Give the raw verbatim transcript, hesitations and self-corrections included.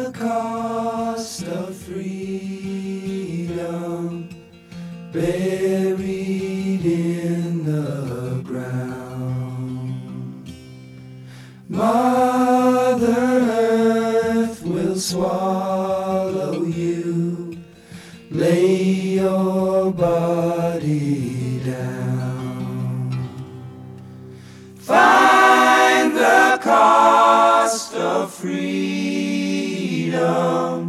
the cost of freedom buried in the ground. Mother Earth will swallow you. Lay your body down. Find the cost of freedom